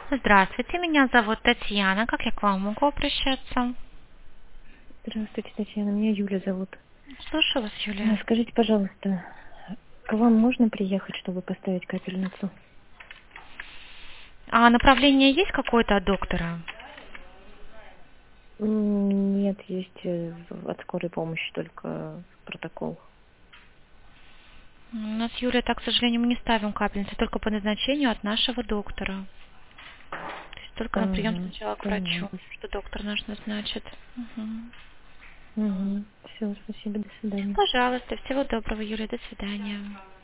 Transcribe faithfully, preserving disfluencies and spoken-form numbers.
Здравствуйте, меня зовут Татьяна. Как я к вам могу обращаться? Здравствуйте, Татьяна. Меня Юля зовут. Слушаю вас, А, Юлия. Скажите, пожалуйста, к вам можно приехать, чтобы поставить капельницу? А направление есть какое-то от доктора? М, Нет, есть э, в- от скорой помощи только протокол. У нас, Юлия, так, к сожалению, мы не ставим капельницы, только по назначению от нашего доктора. То есть только на прием Ага, сначала к врачу, понятно. что доктор наш назначит. Мгм. Угу. Все, спасибо, до свидания. Пожалуйста, всего доброго, Юлия, до свидания.